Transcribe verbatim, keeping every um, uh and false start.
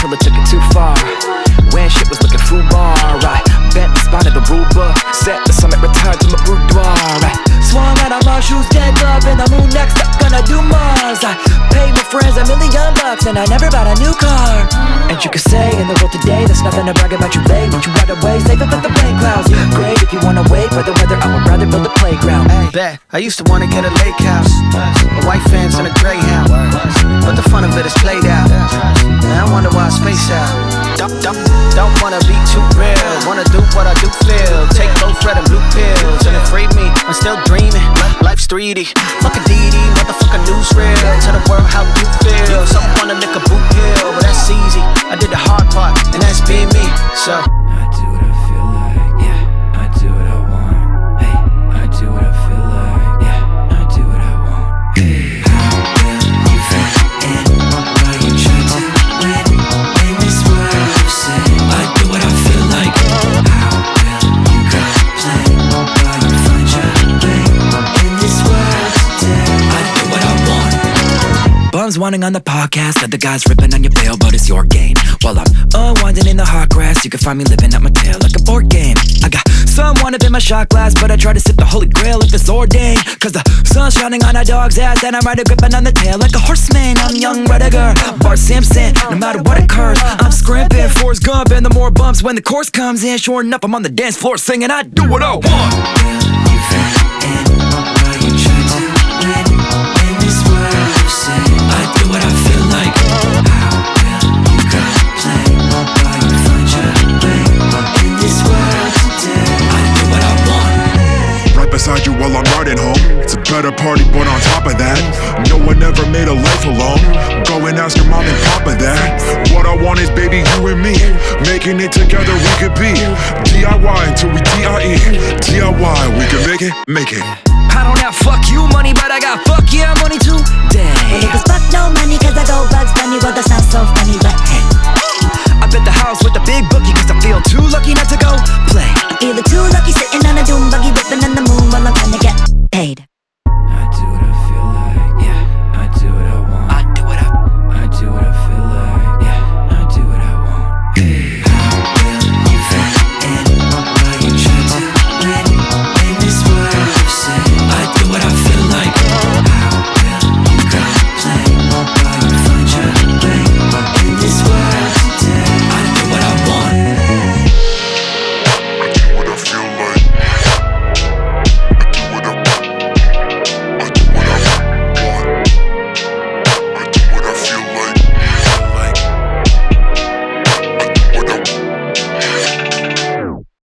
Until I took it too far. When shit was looking foobar, I bent the spine of the rule book. Set the summit, retired to my boudoir. I swung out of my shoes, dead up in the moon. Next up, gonna do Mars. I paid my friends a million bucks and I never bought a new car. And you could say in the world today, there's nothing to brag about you, babe. Won't you ride away, save it for the rain clouds. Great if you wanna wait for the weather, I would rather build a playground. Bet, I used to wanna get a lake house, a white fence and a greyhound, but the fun of it is played out. Now I wonder why I space out. Don't, don't, don't wanna be too real, wanna do what I do feel. Take those red and blue pills and it freed me. I'm still dreaming, life's three D. Fuck a D D, motherfucker newsreel. Tell the world how you feel. Some wanna lick a boot pill, but that's easy. I did the hard part, and that's being me. So I do what I feel like, yeah. I do what I want. Hey, I do what I feel like, yeah. I do what I want. Hey, how will you fit in? Why you try to win in this world of sin? I do what I feel like. How will you complain? Why you find your way in this world today? I do what I want. Bums whining on the podcast, other guys ripping on your bail, but it's your gain. While I'm unwinding in the hot grass, you can find me living up my tail like a board game. I got someone up in my shot glass, but I try to sip the holy grail if it's ordained. Cause the sun's shining on a dog's ass, and I'm right gripping on the tail like a horseman. I'm young Rudiger, Bart Simpson, no matter what occurs, I'm scrimping, Forrest Gump, and the more bumps when the chorus comes in. Sure enough, I'm on the dance floor singing, I do what I want. You fit in, why you try to win in this world of sin? I do what I feel like. How will you complain? Why you find your way in this world today? I do what I want. Right beside you while I'm riding home. It's a better party, but on top of that, no one ever made a life alone. Go and ask your mom and papa that. What I want is baby, you and me. Making it together we could be D I Y until we D I E. D I Y, we can make it, make it. I don't have fuck you money, but I got fuck yeah money today. Niggas fuck no money cause I go bugs bunny.